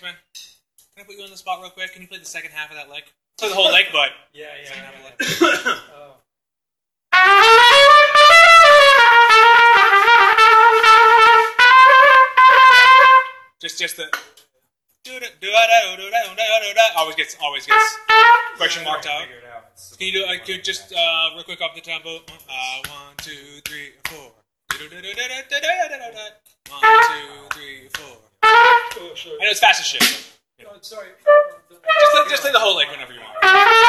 Marksman, can I put you on the spot real quick? Can you play the second half of that lick? Play the whole lick, but second half of the lick. Just the always gets question marked out. Can you do just real quick up the tempo? 1, 2, 3, 4. 1, 2, 3, 4. I know it's fast as shit. Sorry. Just play the whole lick whenever you want.